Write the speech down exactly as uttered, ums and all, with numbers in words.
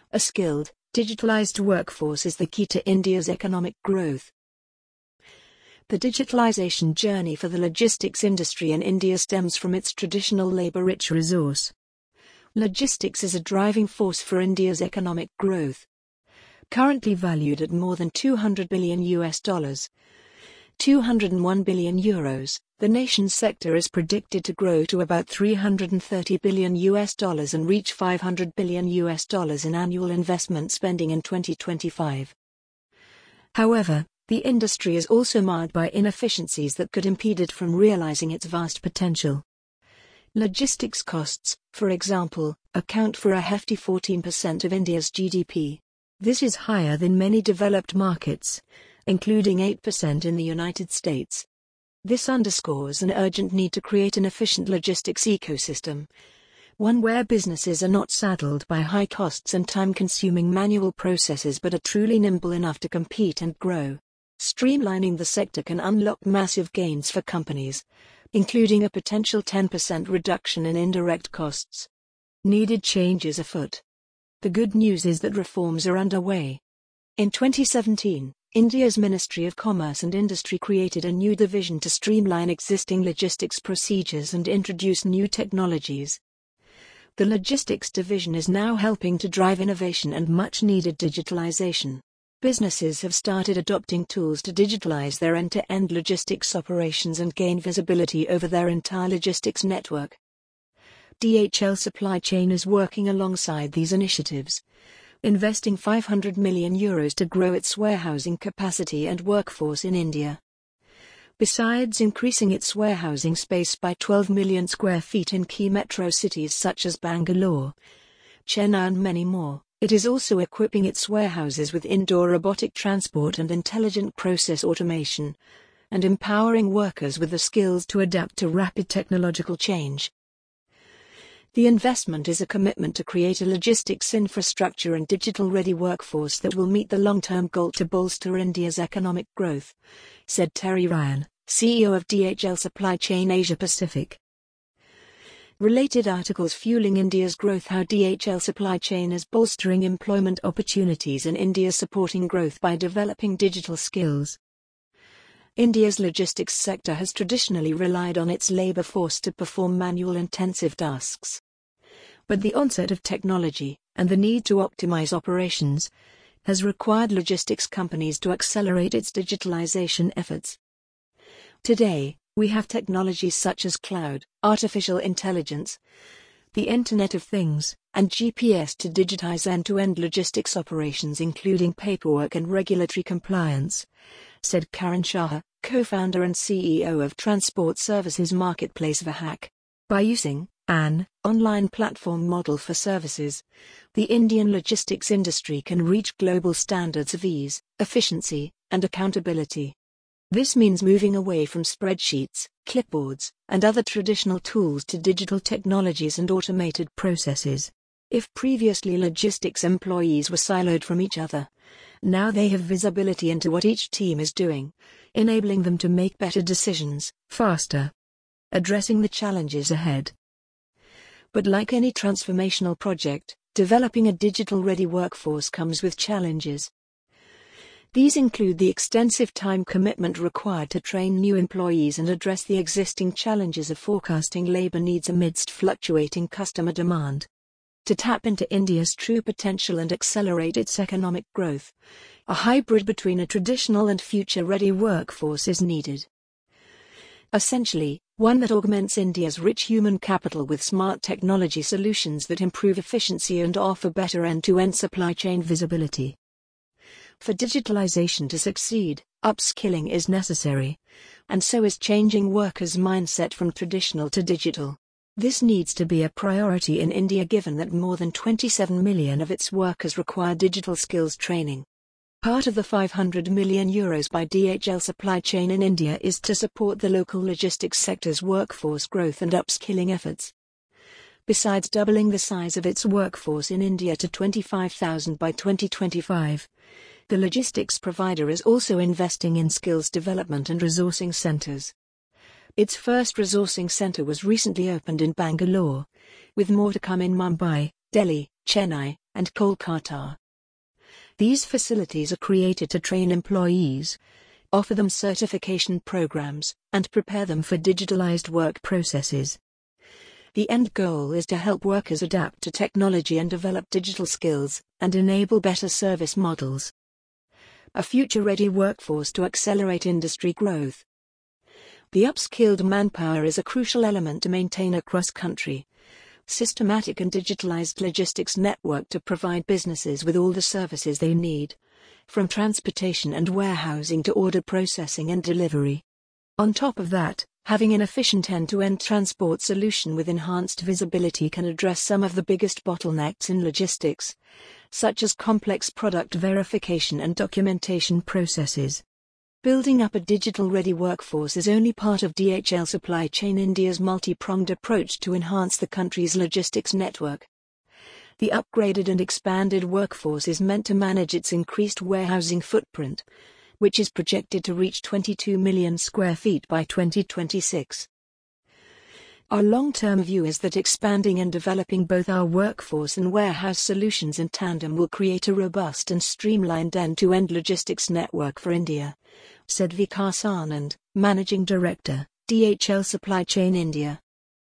A skilled, digitalized workforce is the key to India's economic growth. The digitalization journey for the logistics industry in India stems from its traditional labor-rich resource. Logistics is a driving force for India's economic growth. Currently valued at more than two hundred billion U S dollars, two hundred one billion euros, the nation's sector is predicted to grow to about three hundred thirty billion U S dollars and reach five hundred billion U S dollars in annual investment spending in twenty twenty-five. However, the industry is also marred by inefficiencies that could impede it from realizing its vast potential. Logistics costs, for example, account for a hefty fourteen percent of India's G D P. This is higher than many developed markets, including eight percent in the United States. This underscores an urgent need to create an efficient logistics ecosystem, one where businesses are not saddled by high costs and time-consuming manual processes but are truly nimble enough to compete and grow. Streamlining the sector can unlock massive gains for companies, including a potential ten percent reduction in indirect costs. Needed changes afoot. The good news is that reforms are underway. In twenty seventeen, India's Ministry of Commerce and Industry created a new division to streamline existing logistics procedures and introduce new technologies. The logistics division is now helping to drive innovation and much-needed digitalization. Businesses have started adopting tools to digitalize their end-to-end logistics operations and gain visibility over their entire logistics network. D H L Supply Chain is working alongside these initiatives, investing five hundred million euros to grow its warehousing capacity and workforce in India. Besides increasing its warehousing space by twelve million square feet in key metro cities such as Bangalore, Chennai and many more, it is also equipping its warehouses with indoor robotic transport and intelligent process automation, and empowering workers with the skills to adapt to rapid technological change. The investment is a commitment to create a logistics infrastructure and digital-ready workforce that will meet the long-term goal to bolster India's economic growth, said Terry Ryan, C E O of D H L Supply Chain Asia Pacific. Related articles fueling India's growth: How D H L Supply Chain is bolstering employment opportunities in India, supporting growth by developing digital skills. India's logistics sector has traditionally relied on its labor force to perform manual-intensive tasks. But the onset of technology, and the need to optimize operations, has required logistics companies to accelerate its digitalization efforts. Today, we have technologies such as cloud, artificial intelligence, the Internet of Things, and G P S to digitize end-to-end logistics operations, including paperwork and regulatory compliance, said Karan Shah, co-founder and C E O of transport services marketplace Vahaak. By using an online platform model for services, the Indian logistics industry can reach global standards of ease, efficiency, and accountability. This means moving away from spreadsheets, clipboards, and other traditional tools to digital technologies and automated processes. If previously logistics employees were siloed from each other, now they have visibility into what each team is doing, enabling them to make better decisions, faster, addressing the challenges ahead. But like any transformational project, developing a digital-ready workforce comes with challenges. These include the extensive time commitment required to train new employees and address the existing challenges of forecasting labor needs amidst fluctuating customer demand. To tap into India's true potential and accelerate its economic growth, a hybrid between a traditional and future-ready workforce is needed. Essentially, one that augments India's rich human capital with smart technology solutions that improve efficiency and offer better end-to-end supply chain visibility. For digitalization to succeed, upskilling is necessary, and so is changing workers' mindset from traditional to digital. This needs to be a priority in India given that more than twenty-seven million of its workers require digital skills training. Part of the five hundred million euros by D H L Supply Chain in India is to support the local logistics sector's workforce growth and upskilling efforts. Besides doubling the size of its workforce in India to twenty-five thousand by twenty twenty-five, the logistics provider is also investing in skills development and resourcing centers. Its first resourcing center was recently opened in Bangalore, with more to come in Mumbai, Delhi, Chennai, and Kolkata. These facilities are created to train employees, offer them certification programs, and prepare them for digitalized work processes. The end goal is to help workers adapt to technology and develop digital skills, and enable better service models. A future-ready workforce to accelerate industry growth. The upskilled manpower is a crucial element to maintain a cross-country, systematic and digitalized logistics network to provide businesses with all the services they need, from transportation and warehousing to order processing and delivery. On top of that, having an efficient end-to-end transport solution with enhanced visibility can address some of the biggest bottlenecks in logistics, such as complex product verification and documentation processes. Building up a digital-ready workforce is only part of D H L Supply Chain India's multi-pronged approach to enhance the country's logistics network. The upgraded and expanded workforce is meant to manage its increased warehousing footprint, which is projected to reach twenty-two million square feet by twenty twenty-six. Our long-term view is that expanding and developing both our workforce and warehouse solutions in tandem will create a robust and streamlined end-to-end logistics network for India, said Vikas Anand, Managing Director, D H L Supply Chain India.